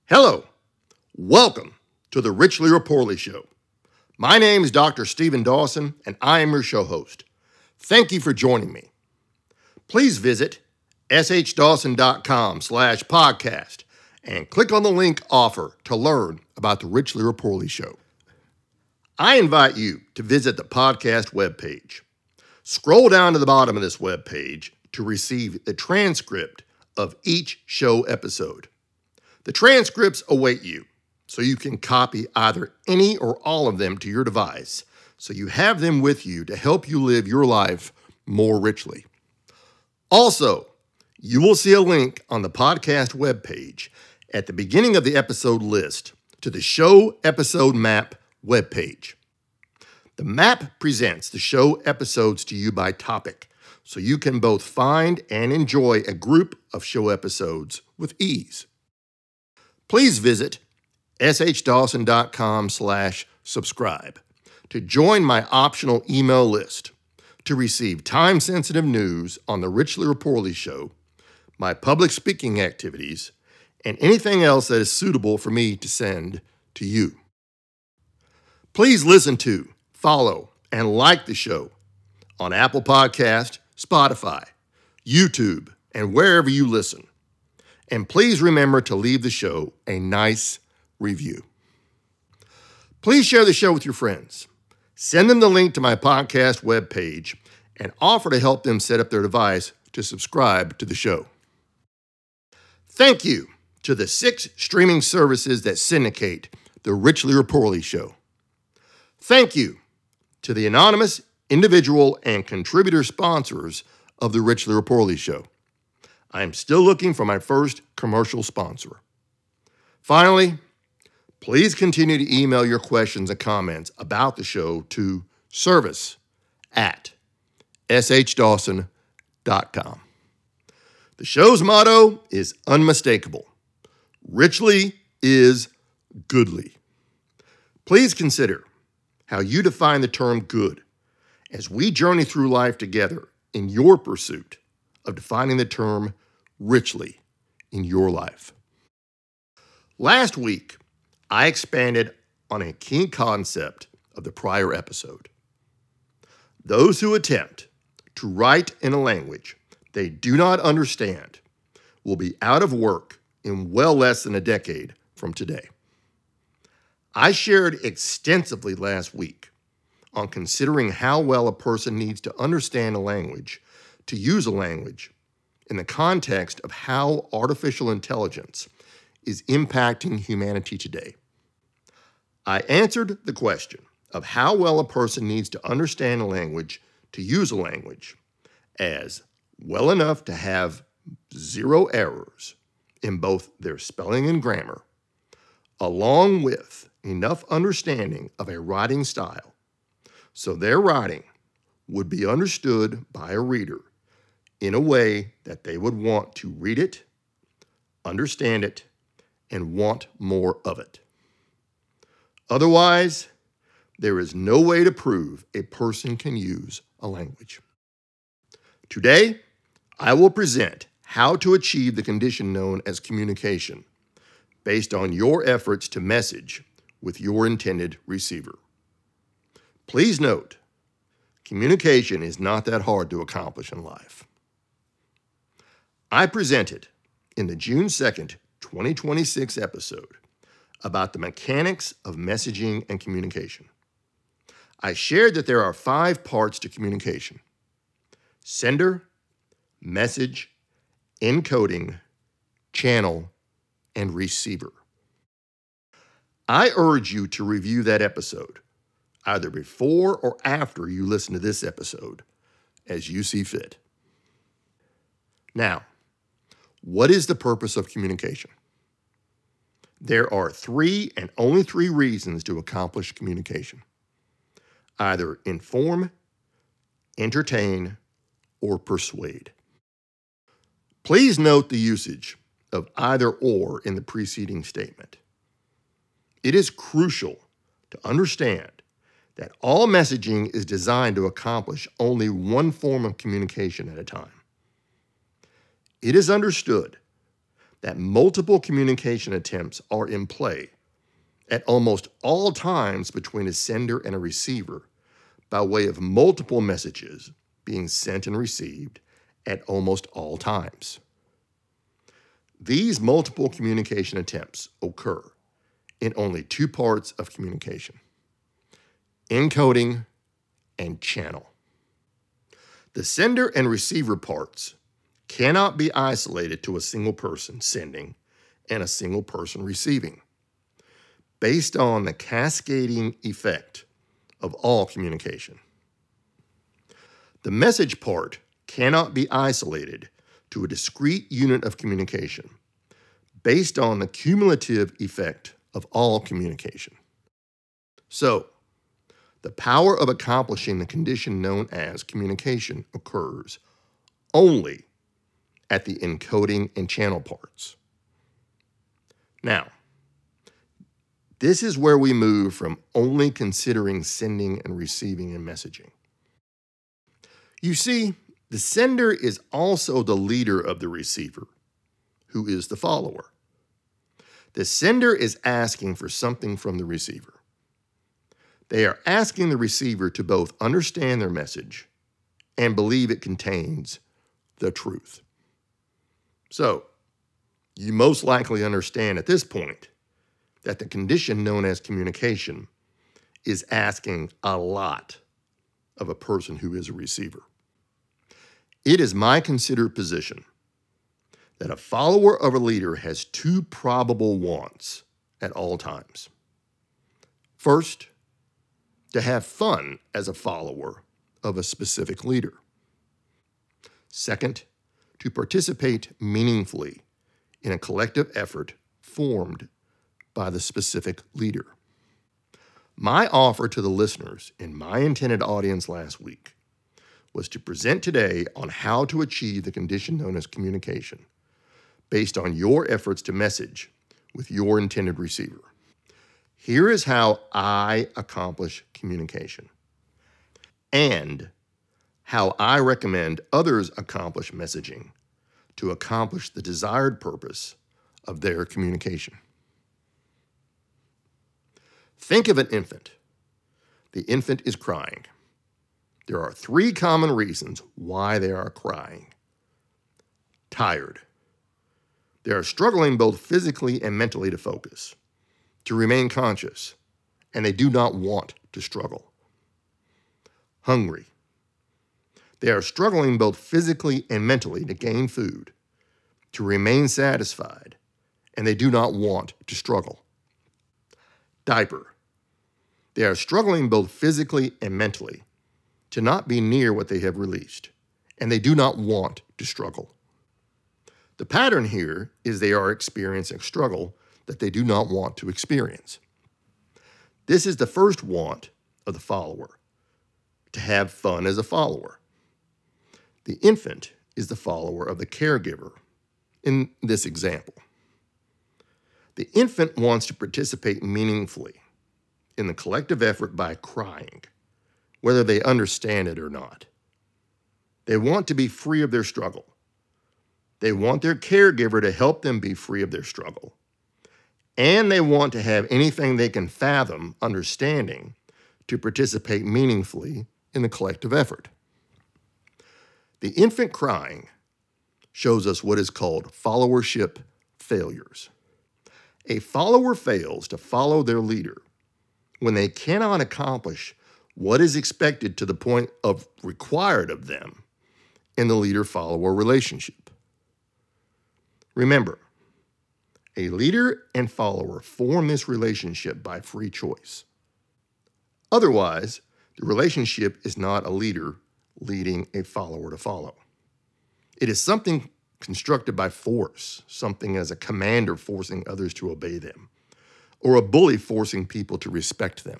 Hello, welcome to the Richly or Poorly Show. My name is Dr. Stephen Dawson, and I am your show host. Thank you for joining me. Please visit shdawson.com/podcast and click on the link offer to learn about the Richly or Poorly Show. I invite you to visit the podcast webpage. Scroll down to the bottom of this webpage to receive the transcript of each show episode. The transcripts await you, so you can copy either any or all of them to your device, so you have them with you to help you live your life more richly. Also, you will see a link on the podcast webpage at the beginning of the episode list to the show episode map webpage. The map presents the show episodes to you by topic, so you can both find and enjoy a group of show episodes with ease. Please visit shdawson.com/subscribe to join my optional email list to receive time-sensitive news on the Richly or Poorly Show, my public speaking activities, and anything else that is suitable for me to send to you. Please listen to, follow, and like the show on Apple Podcast, Spotify, YouTube, and wherever you listen. And please remember to leave the show a nice review. Please share the show with your friends. Send them the link to my podcast webpage and offer to help them set up their device to subscribe to the show. Thank you to the 6 streaming services that syndicate the Richly or Poorly Show. Thank you to the anonymous, individual, and contributor sponsors of the Richly or Poorly Show. I am still looking for my first commercial sponsor. Finally, please continue to email your questions and comments about the show to service@shdawson.com. The show's motto is unmistakable. Richly is goodly. Please consider how you define the term good as we journey through life together in your pursuit of defining the term richly in your life. Last week, I expanded on a key concept of the prior episode. Those who attempt to write in a language they do not understand will be out of work in well less than a decade from today. I shared extensively last week on considering how well a person needs to understand a language to use a language in the context of how artificial intelligence is impacting humanity today. I answered the question of how well a person needs to understand a language to use a language as well enough to have 0 errors in both their spelling and grammar, along with enough understanding of a writing style so their writing would be understood by a reader in a way that they would want to read it, understand it, and want more of it. Otherwise, there is no way to prove a person can use a language. Today, I will present how to achieve the condition known as communication based on your efforts to message with your intended receiver. Please note, communication is not that hard to accomplish in life. I presented in the June 2nd, 2026 episode about the mechanics of messaging and communication. I shared that there are 5 parts to communication: sender, message, encoding, channel, and receiver. I urge you to review that episode, either before or after you listen to this episode, as you see fit. Now, what is the purpose of communication? There are 3 and only 3 reasons to accomplish communication: either inform, entertain, or persuade. Please note the usage of either or in the preceding statement. It is crucial to understand that all messaging is designed to accomplish only one form of communication at a time. It is understood that multiple communication attempts are in play at almost all times between a sender and a receiver by way of multiple messages being sent and received at almost all times. These multiple communication attempts occur in only two parts of communication: encoding and channel. The sender and receiver parts cannot be isolated to a single person sending and a single person receiving, based on the cascading effect of all communication. The message part cannot be isolated to a discrete unit of communication, based on the cumulative effect of all communication. So, the power of accomplishing the condition known as communication occurs only at the encoding and channel parts. Now, this is where we move from only considering sending and receiving and messaging. You see, the sender is also the leader of the receiver, who is the follower. The sender is asking for something from the receiver. They are asking the receiver to both understand their message and believe it contains the truth. So, you most likely understand at this point that the condition known as communication is asking a lot of a person who is a receiver. It is my considered position that a follower of a leader has two probable wants at all times. First, to have fun as a follower of a specific leader. Second, to participate meaningfully in a collective effort formed by the specific leader. My offer to the listeners in my intended audience last week was to present today on how to achieve the condition known as communication based on your efforts to message with your intended receiver. Here is how I accomplish communication and how I recommend others accomplish messaging to accomplish the desired purpose of their communication. Think of an infant. The infant is crying. There are three common reasons why they are crying. Tired. They are struggling both physically and mentally to focus, to remain conscious, and they do not want to struggle. Hungry. They are struggling both physically and mentally to gain food, to remain satisfied, and they do not want to struggle. Diaper. They are struggling both physically and mentally to not be near what they have released, and they do not want to struggle. The pattern here is they are experiencing struggle that they do not want to experience. This is the first want of the follower, to have fun as a follower. The infant is the follower of the caregiver in this example. The infant wants to participate meaningfully in the collective effort by crying, whether they understand it or not. They want to be free of their struggle. They want their caregiver to help them be free of their struggle. And they want to have anything they can fathom understanding to participate meaningfully in the collective effort. The infant crying shows us what is called followership failures. A follower fails to follow their leader when they cannot accomplish what is expected to the point of required of them in the leader-follower relationship. Remember, a leader and follower form this relationship by free choice. Otherwise, the relationship is not a leader leading a follower to follow. It is something constructed by force, something as a commander forcing others to obey them, or a bully forcing people to respect them.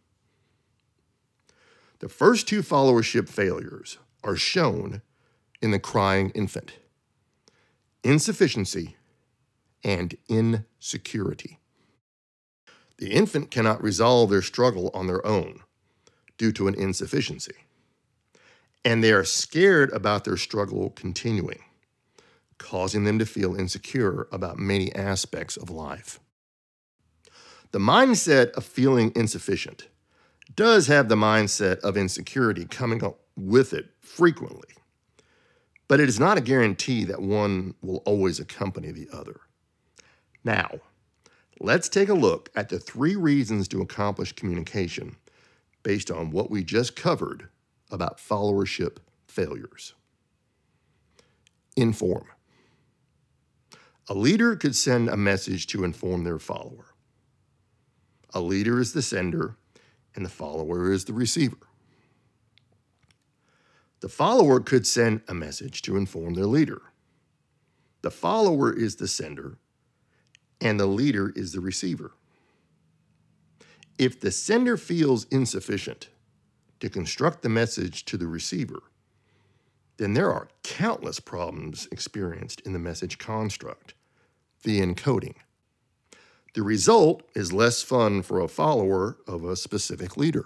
The first two followership failures are shown in the crying infant: insufficiency and insecurity. The infant cannot resolve their struggle on their own due to an insufficiency, and they are scared about their struggle continuing, causing them to feel insecure about many aspects of life. The mindset of feeling insufficient does have the mindset of insecurity coming up with it frequently, but it is not a guarantee that one will always accompany the other. Now, let's take a look at the 3 reasons to accomplish communication based on what we just covered about followership failures. Inform. A leader could send a message to inform their follower. A leader is the sender, and the follower is the receiver. The follower could send a message to inform their leader. The follower is the sender, and the leader is the receiver. If the sender feels insufficient to construct the message to the receiver, then there are countless problems experienced in the message construct, the encoding. The result is less fun for a follower of a specific leader.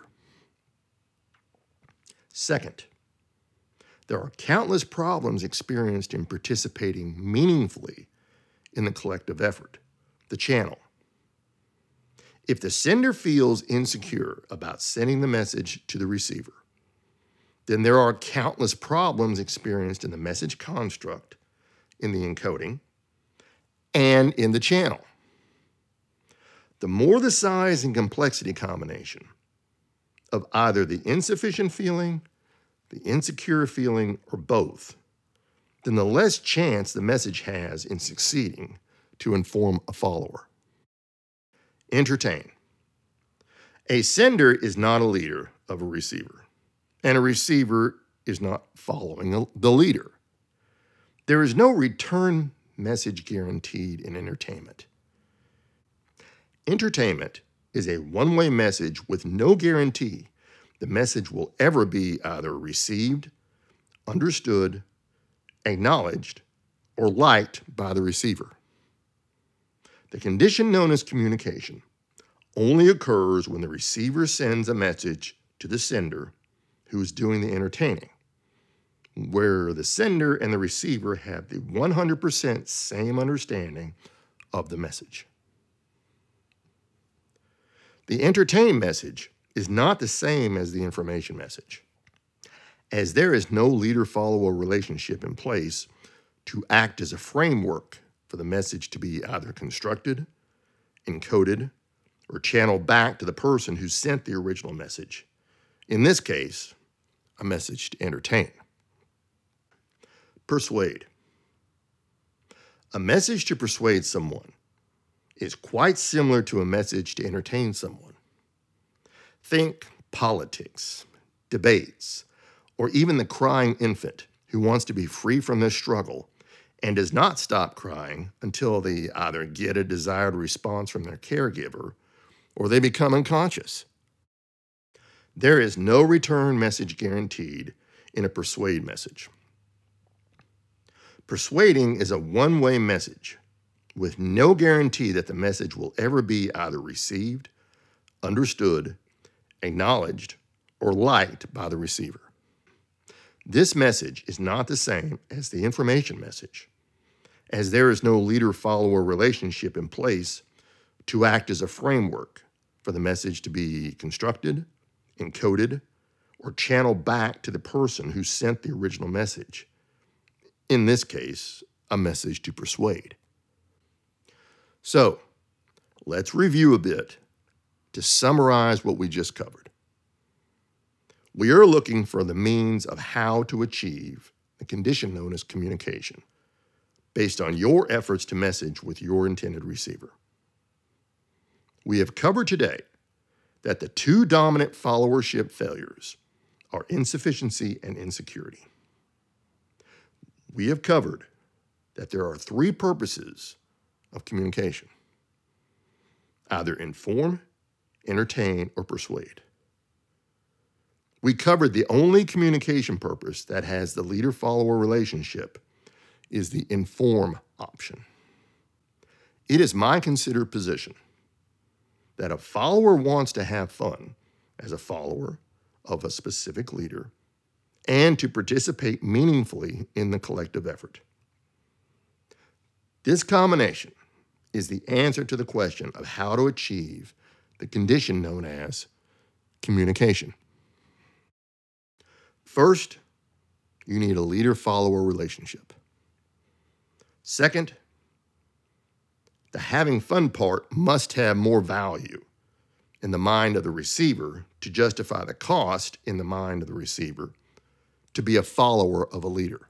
Second, there are countless problems experienced in participating meaningfully in the collective effort, the channel. If the sender feels insecure about sending the message to the receiver, then there are countless problems experienced in the message construct, in the encoding, and in the channel. The more the size and complexity combination of either the insufficient feeling, the insecure feeling, or both, then the less chance the message has in succeeding to inform a follower. Entertain. A sender is not a leader of a receiver, and a receiver is not following the leader. There is no return message guaranteed in entertainment. Entertainment is a one-way message with no guarantee the message will ever be either received, understood, acknowledged, or liked by the receiver. The condition known as communication only occurs when the receiver sends a message to the sender who is doing the entertaining, where the sender and the receiver have the 100% same understanding of the message. The entertain message is not the same as the information message, as there is no leader-follower relationship in place to act as a framework for the message to be either constructed, encoded, or channeled back to the person who sent the original message. In this case, a message to entertain. Persuade. A message to persuade someone is quite similar to a message to entertain someone. Think politics, debates, or even the crying infant who wants to be free from this struggle and does not stop crying until they either get a desired response from their caregiver or they become unconscious. There is no return message guaranteed in a persuade message. Persuading is a one-way message with no guarantee that the message will ever be either received, understood, acknowledged, or liked by the receiver. This message is not the same as the information message, as there is no leader-follower relationship in place to act as a framework for the message to be constructed, encoded, or channeled back to the person who sent the original message. In this case, a message to persuade. So, let's review a bit to summarize what we just covered. We are looking for the means of how to achieve the condition known as communication based on your efforts to message with your intended receiver. We have covered today that the 2 dominant followership failures are insufficiency and insecurity. We have covered that there are 3 purposes of communication: either inform, entertain, or persuade. We covered the only communication purpose that has the leader-follower relationship is the inform option. It is my considered position that a follower wants to have fun as a follower of a specific leader and to participate meaningfully in the collective effort. This combination is the answer to the question of how to achieve the condition known as communication. First, you need a leader-follower relationship. Second, the having fun part must have more value in the mind of the receiver to justify the cost in the mind of the receiver to be a follower of a leader.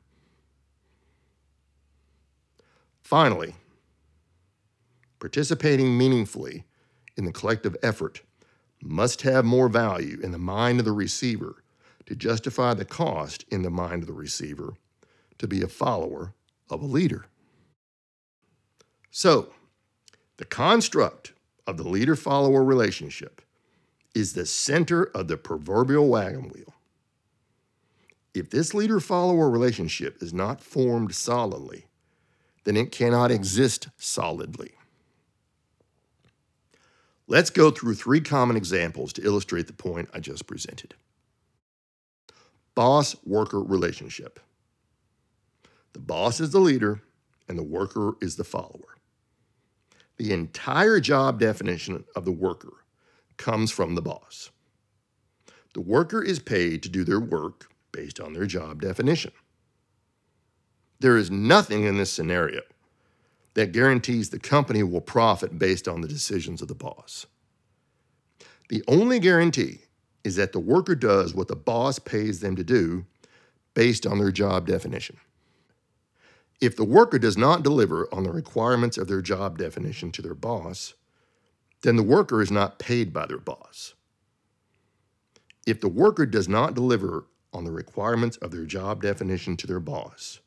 Finally, participating meaningfully in the collective effort must have more value in the mind of the receiver to justify the cost in the mind of the receiver to be a follower of a leader. So, the construct of the leader-follower relationship is the center of the proverbial wagon wheel. If this leader-follower relationship is not formed solidly, then it cannot exist solidly. Let's go through 3 common examples to illustrate the point I just presented. Boss-worker relationship. The boss is the leader and the worker is the follower. The entire job definition of the worker comes from the boss. The worker is paid to do their work based on their job definition. There is nothing in this scenario that guarantees the company will profit based on the decisions of the boss. The only guarantee is that the worker does what the boss pays them to do based on their job definition. If the worker does not deliver on the requirements of their job definition to their boss, then the worker is not paid by their boss. If the worker does not deliver on the requirements of their job definition to their boss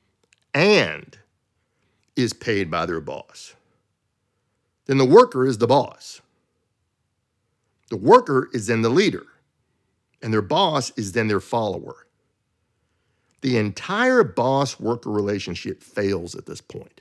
and is paid by their boss, then the worker is the boss. The worker is then the leader, and their boss is then their follower. The entire boss-worker relationship fails at this point.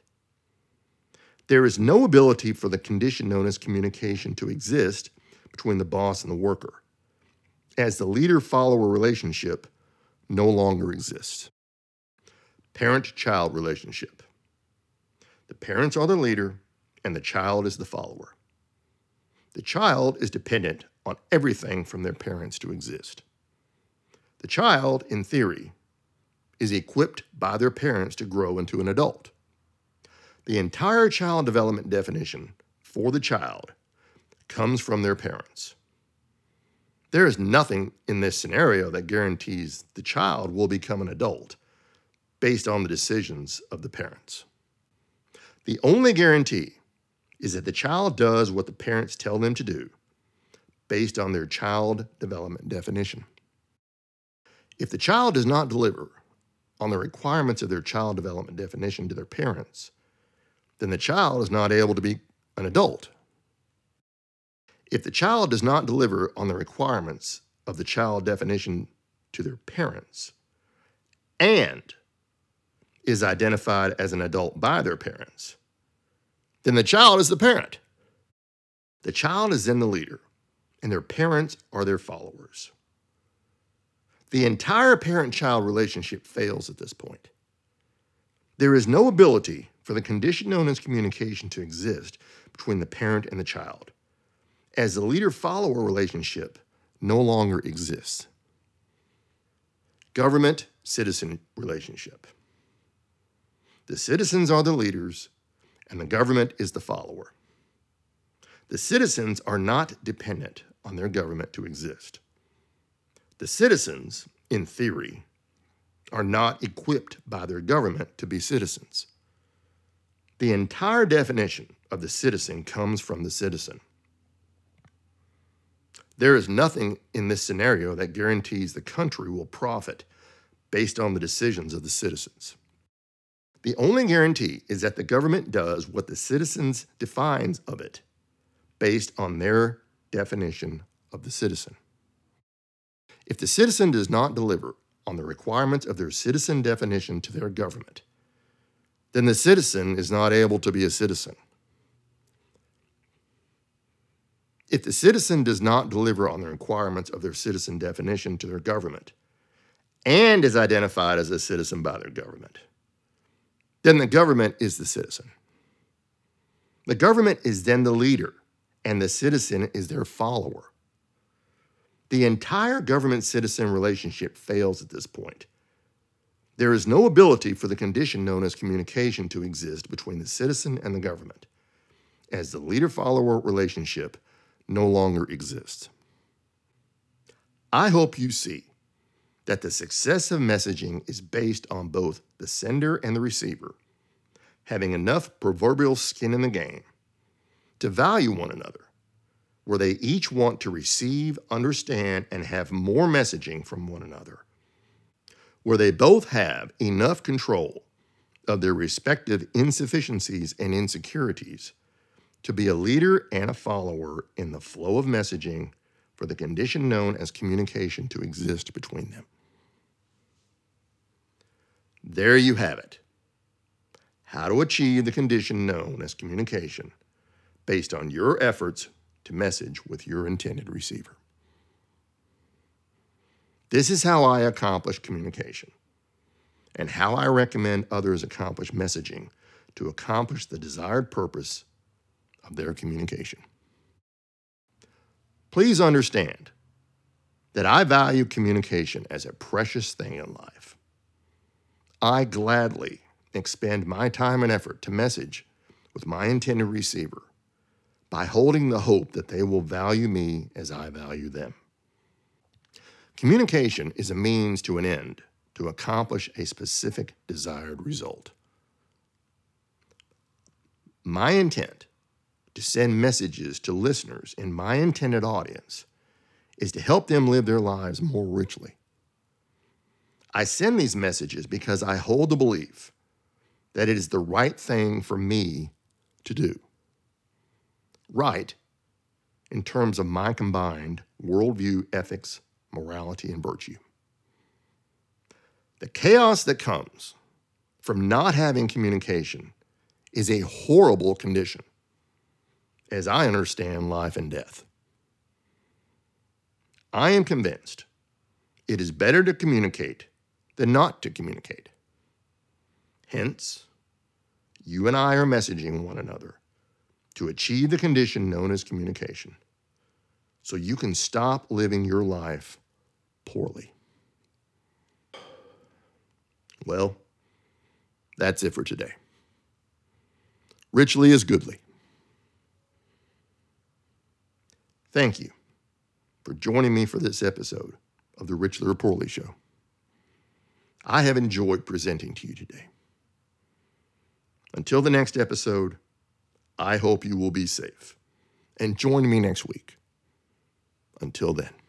There is no ability for the condition known as communication to exist between the boss and the worker, as the leader-follower relationship no longer exists. Parent-child relationship. The parents are the leader, and the child is the follower. The child is dependent on everything from their parents to exist. The child, in theory, is equipped by their parents to grow into an adult. The entire child development definition for the child comes from their parents. There is nothing in this scenario that guarantees the child will become an adult based on the decisions of the parents. The only guarantee is that the child does what the parents tell them to do based on their child development definition. If the child does not deliver on the requirements of their child development definition to their parents, then the child is not able to be an adult. If the child does not deliver on the requirements of the child definition to their parents and is identified as an adult by their parents, then the child is the parent. The child is then the leader, and their parents are their followers. The entire parent-child relationship fails at this point. There is no ability for the condition known as communication to exist between the parent and the child, as the leader-follower relationship no longer exists. Government-citizen relationship. The citizens are the leaders, and the government is the follower. The citizens are not dependent on their government to exist. The citizens, in theory, are not equipped by their government to be citizens. The entire definition of the citizen comes from the citizen. There is nothing in this scenario that guarantees the country will profit based on the decisions of the citizens. The only guarantee is that the government does what the citizens defines of it based on their definition of the citizen. If the citizen does not deliver on the requirements of their citizen definition to their government, then the citizen is not able to be a citizen. If the citizen does not deliver on the requirements of their citizen definition to their government and is identified as a citizen by their government, then the government is the citizen. The government is then the leader, and the citizen is their follower. The entire government-citizen relationship fails at this point. There is no ability for the condition known as communication to exist between the citizen and the government, as the leader-follower relationship no longer exists. I hope you see that the success of messaging is based on both the sender and the receiver having enough proverbial skin in the game to value one another, where they each want to receive, understand, and have more messaging from one another, where they both have enough control of their respective insufficiencies and insecurities to be a leader and a follower in the flow of messaging for the condition known as communication to exist between them. There you have it. How to achieve the condition known as communication based on your efforts to message with your intended receiver. This is how I accomplish communication and how I recommend others accomplish messaging to accomplish the desired purpose of their communication. Please understand that I value communication as a precious thing in life. I gladly expend my time and effort to message with my intended receiver by holding the hope that they will value me as I value them. Communication is a means to an end to accomplish a specific desired result. My intent to send messages to listeners in my intended audience is to help them live their lives more richly. I send these messages because I hold the belief that it is the right thing for me to do. Right in terms of my combined worldview, ethics, morality, and virtue. The chaos that comes from not having communication is a horrible condition, as I understand life and death. I am convinced it is better to communicate than not to communicate. Hence, you and I are messaging one another to achieve the condition known as communication, so you can stop living your life poorly. Well, that's it for today. Richly is goodly. Thank you for joining me for this episode of the Richly or Poorly Show. I have enjoyed presenting to you today. Until the next episode, I hope you will be safe and join me next week. Until then.